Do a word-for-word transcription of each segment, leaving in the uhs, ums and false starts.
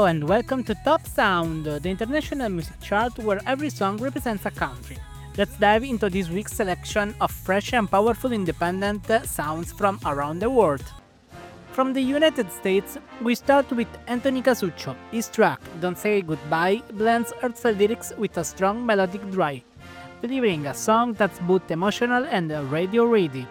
and welcome to Top Sound, the international music chart where every song represents a country. Let's dive into this week's selection of fresh and powerful independent uh, sounds from around the world. From the United States, we start with Anthony Casuccio. His track, Don't Say Goodbye, blends heartfelt lyrics with a strong melodic drive, delivering a song that's both emotional and radio ready.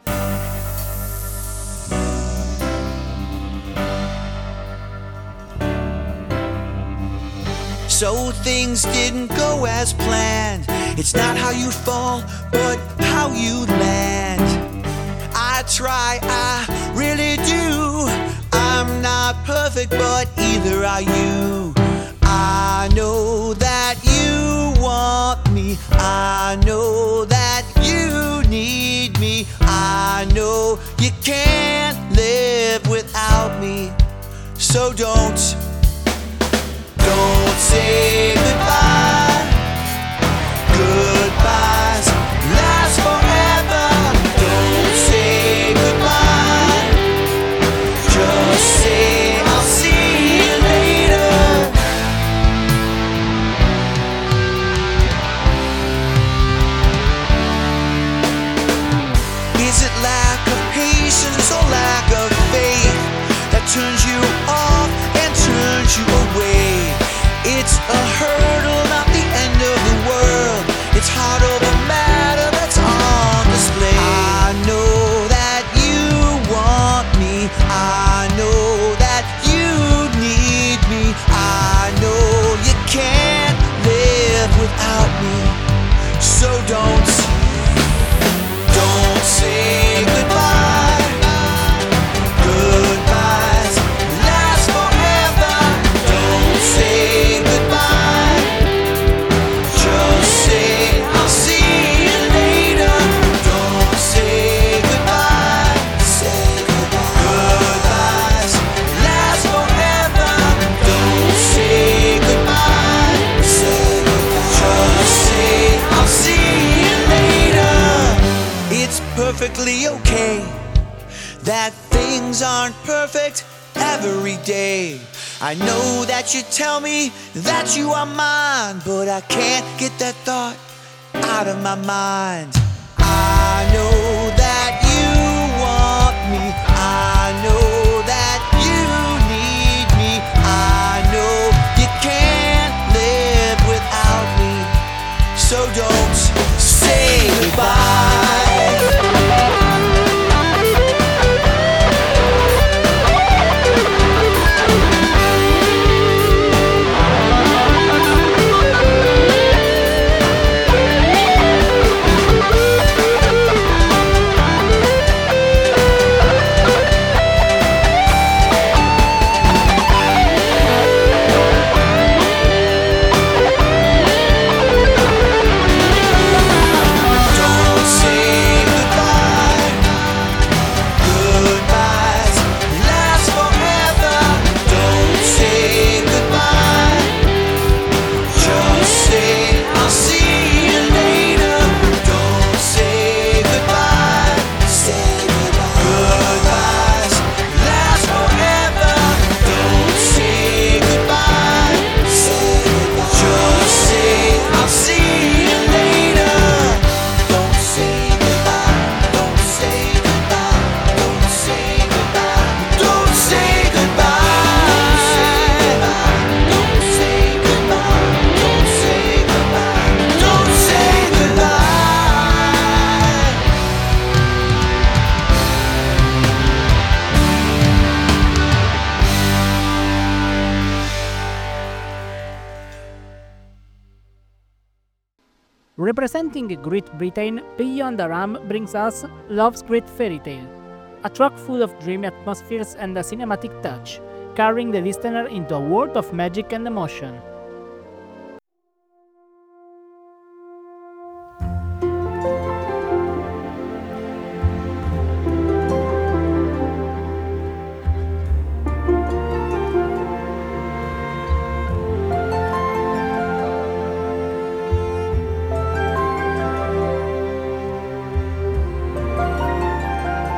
So things didn't go as planned. It's not how you fall, but how you land. I try, I really do. I'm not perfect, but either are you. I know that you want me. I know that you need me. I know you can't live without me. So don't Don't say goodbye. Goodbyes last forever. Don't say goodbye. Just say I'll see you later. Is it lack of patience or lack of faith that turns you off and turns you away? It's a hurdle, not the end of the world. It's heart over matter that's on display. I know that you want me. I know that you need me. I know you can't live without me. So don't, don't say goodbye. Goodbyes last forever. Don't say perfectly okay that things aren't perfect every day. I know that you tell me that you are mine, but I can't get that thought out of my mind. I know that you want me. I know that you need me. I know you can't live without me. So don't say goodbye. Representing Great Britain, Beyond the Ram brings us Love's Great Fairy Tale, a track full of dreamy atmospheres and a cinematic touch, carrying the listener into a world of magic and emotion.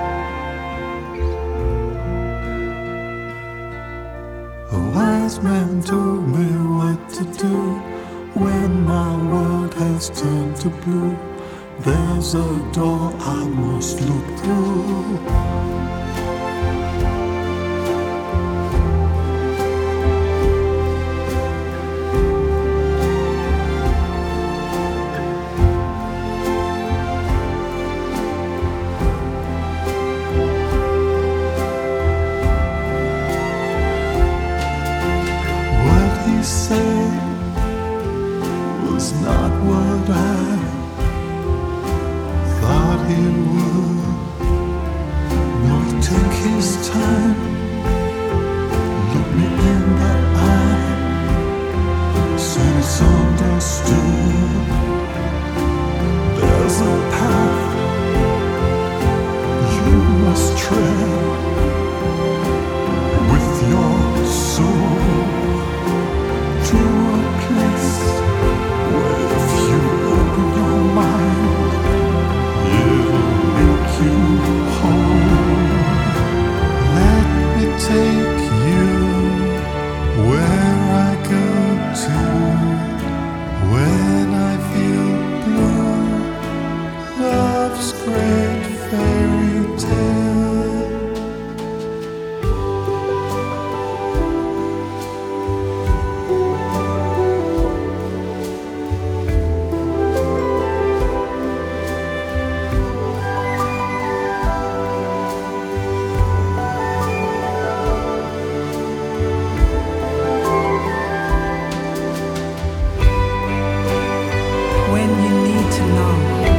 A wise man and told me what to do when my world has turned to blue. There's a door I must look through. He said was not what I thought he would. No, he took his time, looked me in the eye, said it's understood. There's a path you must tread with your soul, to a place where if you open your mind, it'll make you whole. Let me take you where I go to when I feel blue. Love's great fairy tale. When you need to know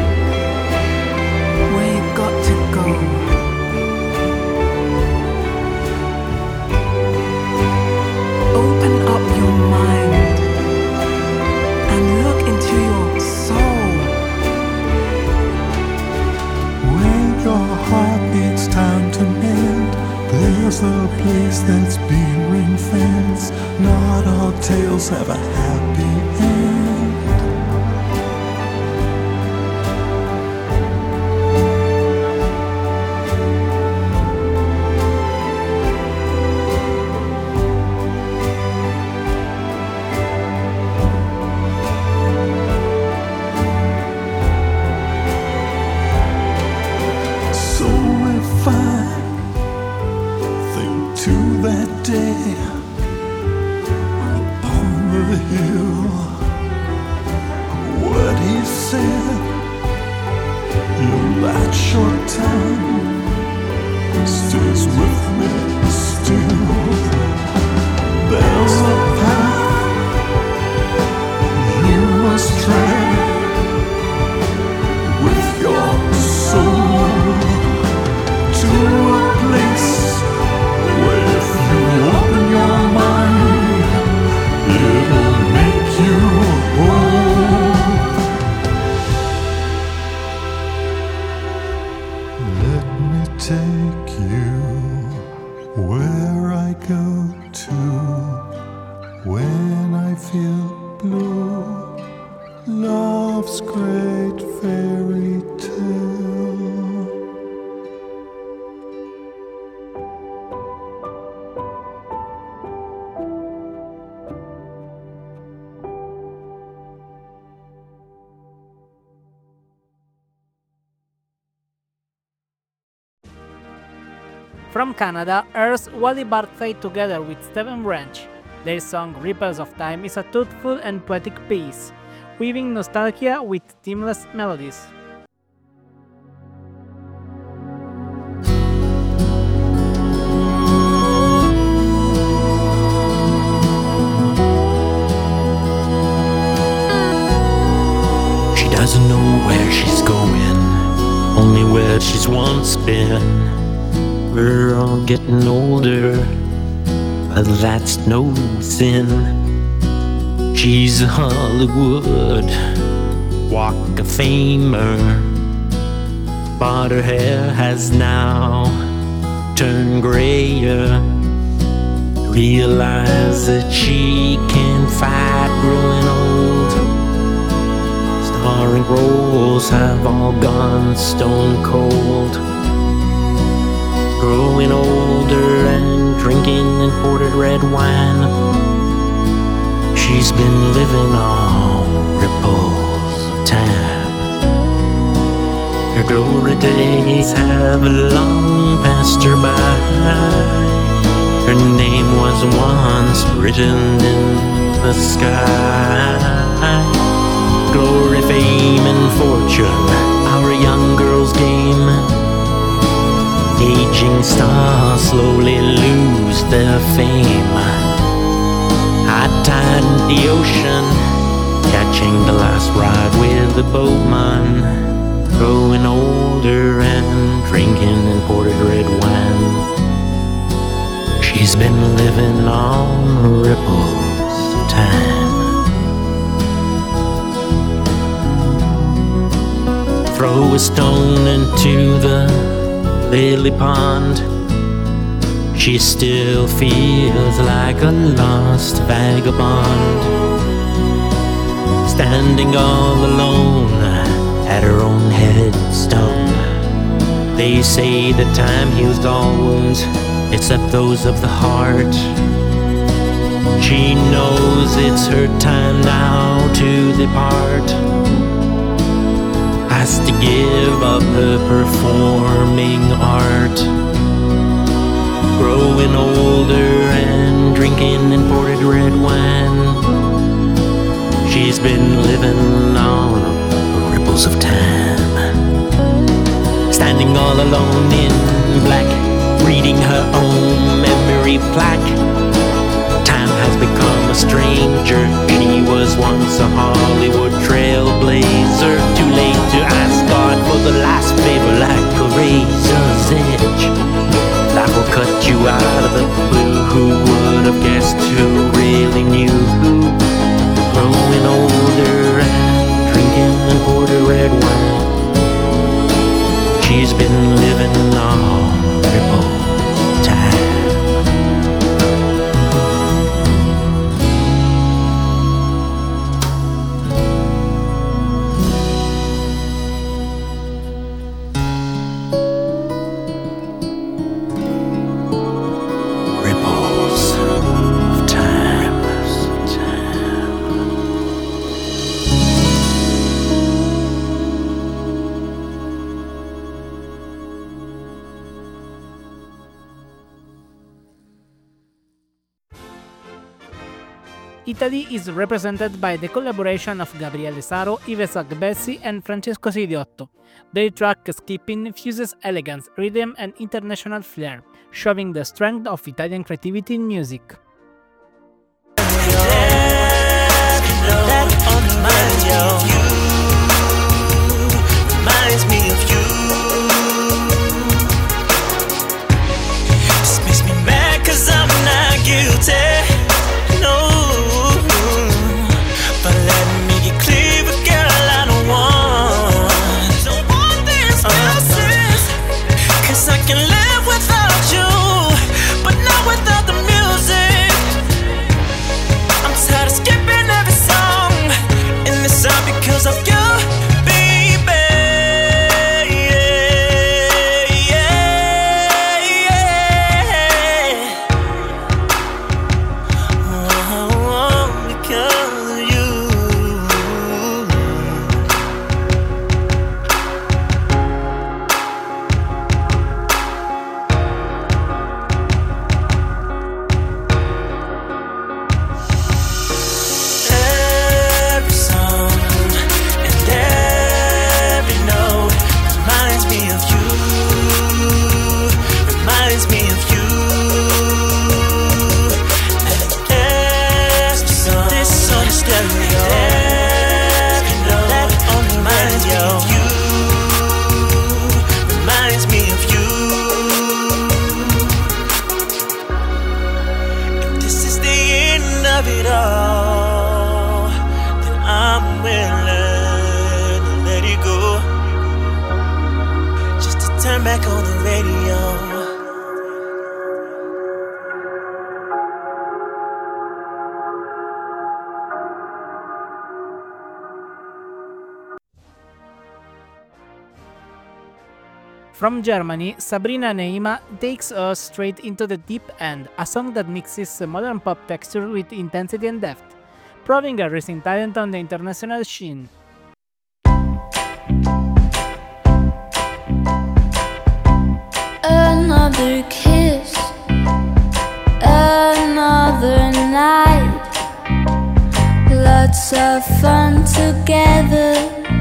where you've got to go, open up your mind and look into your soul. When your heart needs time to mend, there's a place that's been ring-fenced. Not all tales have a happy end. So if I think to that day upon the hill, what he said in that short time stays with me still. There's a path you must tread with your soul, to a place where if you open your mind, it'll make you whole. Let me take you where I go to when I feel blue. Love's great fairy tale. From Canada, Earth's Wally Barclay together with Stephen Branch. Their song Ripples of Time is a thoughtful and poetic piece, weaving nostalgia with seamless melodies. She doesn't know where she's going, only where she's once been. We're all getting older, but that's no sin. She's a Hollywood Walk of Famer, but her hair has now turned grayer. Realize that she can fight growing old. Starring roles have all gone stone cold. Growing older and drinking imported red wine. She's been living on ripples of time. Her glory days have long passed her by. Her name was once written in the sky. Glory, fame, and fortune, our young girl's game. Aging stars slowly lose their fame. High tide in the ocean, catching the last ride with the boatman. Growing older and drinking imported red wine. She's been living on ripples of time. Throw a stone into the lily pond, she still feels like a lost vagabond, standing all alone at her own headstone. They say that time heals all wounds except those of the heart. She knows it's her time now to depart, has to give up her performing art. Growing older and drinking imported red wine, she's been living on ripples of time. Standing all alone in black, reading her own memory plaque. Time has become a stranger. She was once a Hollywood trailblazer. Too late to ask God for the last favor, like a razor's edge. Life will cut you out of the blue. Who would have guessed? Who really knew? Growing older and drinking imported red wine, she's been living on ripple time. Italy is represented by the collaboration of Gabriele Saro, Yves Agbessi, and Francesco Sidiotto. Their track Skipping fuses elegance, rhythm, and international flair, showing the strength of Italian creativity in music. Back on the radio. From Germany, Sabrina Neima takes us straight into the deep end, a song that mixes modern pop texture with intensity and depth. proving a rising talent on the international scene. Another kiss, another night, lots of fun together,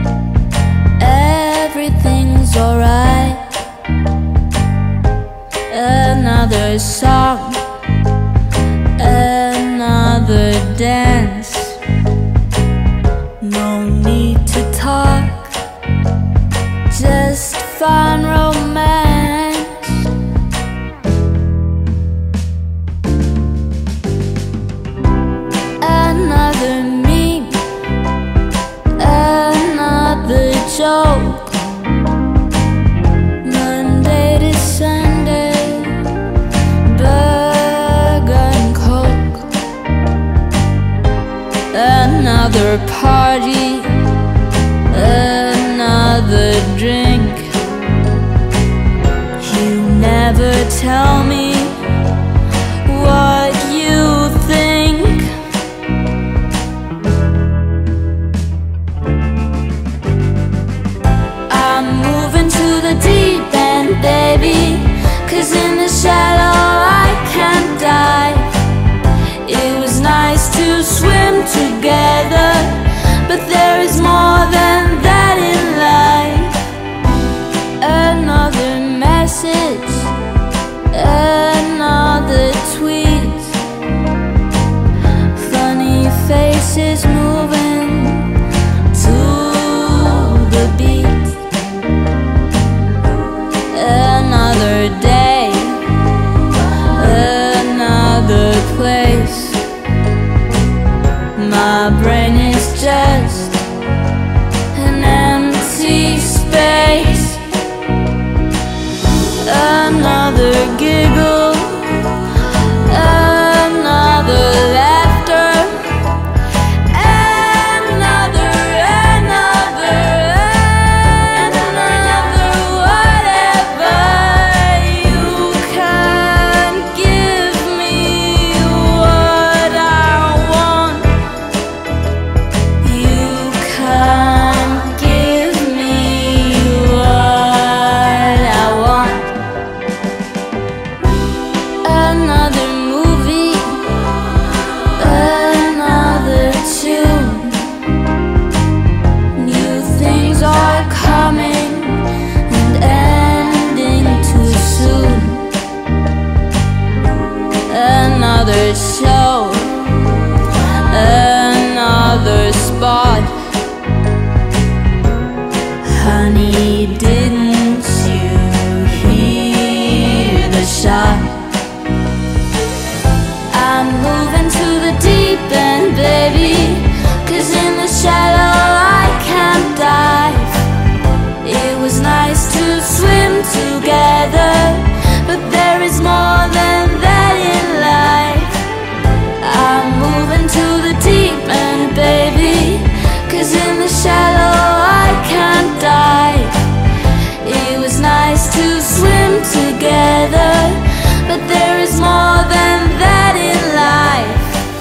everything's alright. Another song, another dance, no need to talk, just fun romance. Another meme, another joke, Monday to Sunday, burger and coke. Another party, another drink. You never tell me what you think. I'm moving to the deep end, baby, 'cause in the shallow I can't dive. It was nice to swim together, but there is more than that in life. Another message, another tweet, funny faces moving to the beat. Another day, another place. My brain is just an empty space. Another giggle, another laughter, another, another, another whatever. You can't give me what I want. You can't give me what I want. Another movie, another tune. New things are coming and ending too soon. Another show, another spot. Honey, didn't you hear the shot? I'm moving to the deep end, baby, 'cause in the shallow I can't dive. It was nice to swim together, but there is more than that in life. I'm moving to the deep end, baby, 'cause in the shallow I can't dive. It was nice to swim together, but there is more than that in life.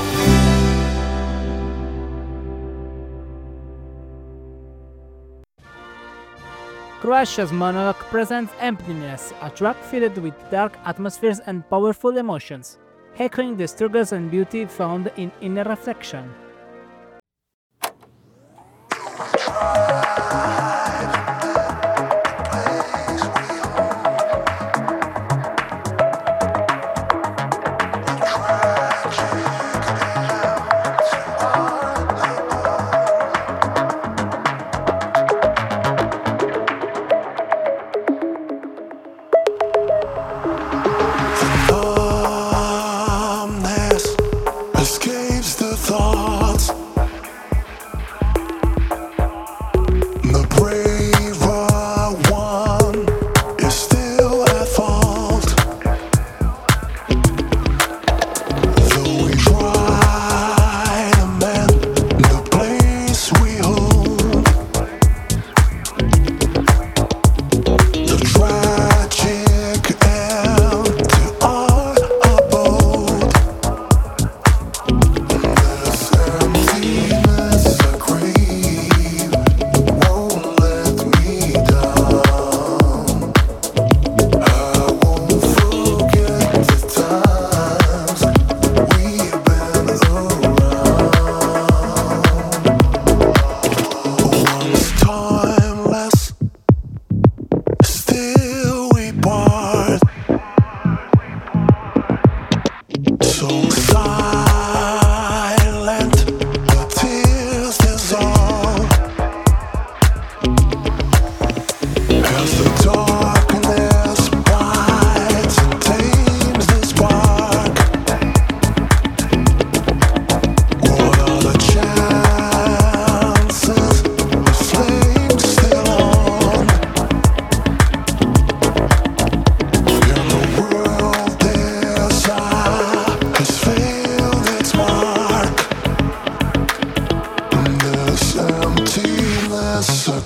Croatia's monologue presents Emptiness, a track filled with dark atmospheres and powerful emotions, echoing the struggles and beauty found in inner reflection. Calmness escapes the thought.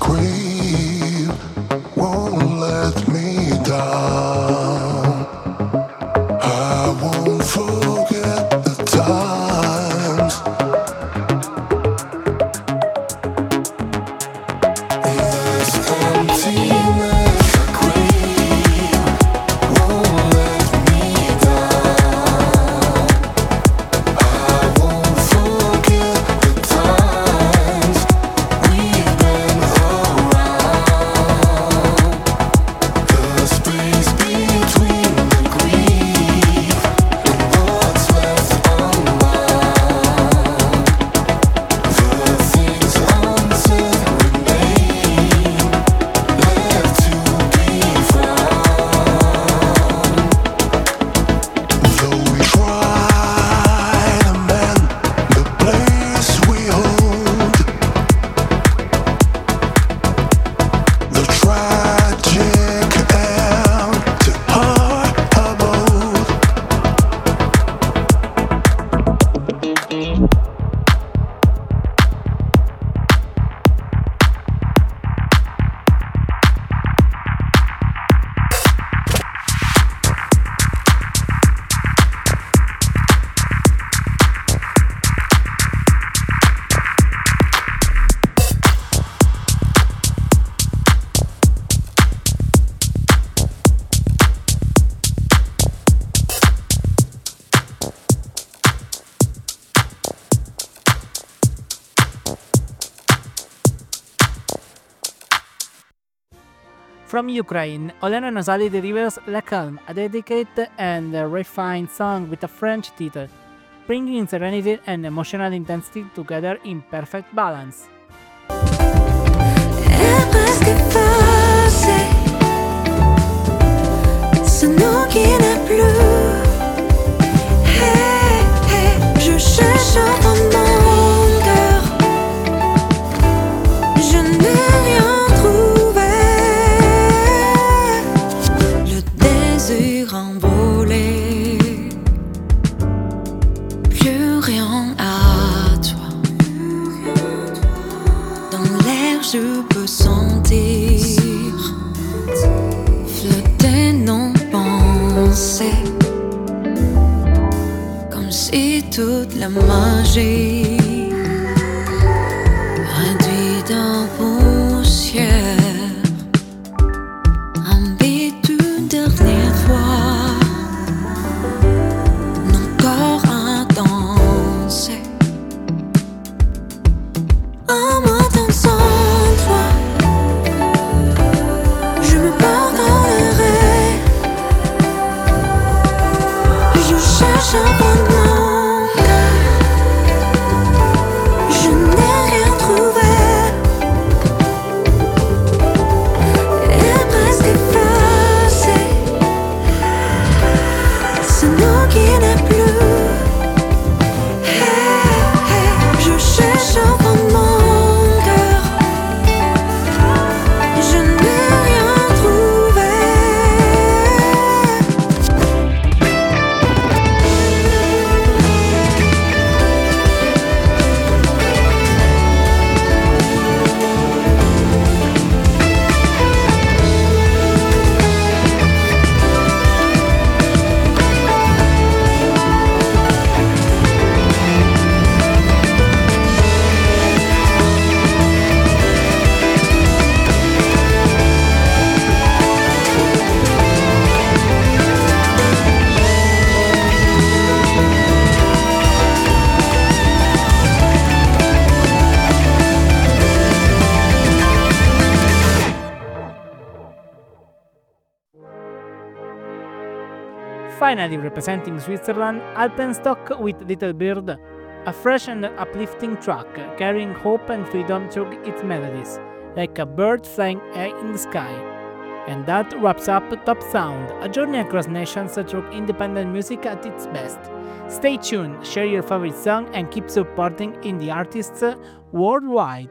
queen won't let me down. I won't forget the times. In this emptiness, the queen won't let me down. I won't forget the times we've been around. The space between the grief and what's left unbound. The things unsaid remain, left to be found. Though we try to mend the place we hold, the tragic end to our abode. From Ukraine, Olena Nasali delivers La Calme, a delicate and uh, refined song with a French title, bringing serenity and emotional intensity together in perfect balance. Est presque effacé, ce nom qui n'est plus. Hey, hey, je cherche dans mon cœur, je n'ai rien trouvé. Le désir envolé, plus rien à toi. Dans l'air je peux sentir flotter nos pensées, comme si toute la magie réduite en poussière invite une dernière fois nos corps à danser. En m'attendant toi, je me pardonnerai. Je cherche un bon mon cœur, je n'ai rien trouvé. Est presque effacé, ce nom qui n'est plus. Hey, hey, je cherche un bon mon cœur, je n'ai rien trouvé. Finally representing Switzerland, Alpenstock with Little Bird, a fresh and uplifting track carrying hope and freedom through its melodies, like a bird flying high in the sky. And that wraps up Top Sound, a journey across nations through independent music at its best. Stay tuned, share your favorite song, and keep supporting indie artists worldwide.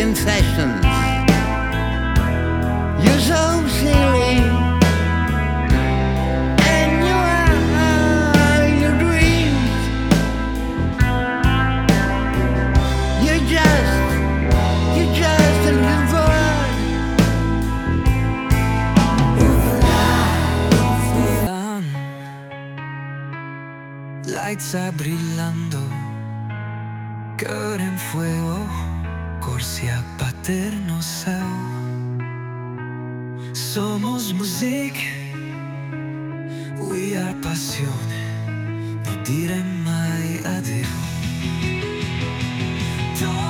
concessions. You're so silly, and you are your dreams. You're just, you're just a little bird. Lights are brillando, cœur en fuego, corsi a paterno seu. Somos music, we are passione, di dire mai addio.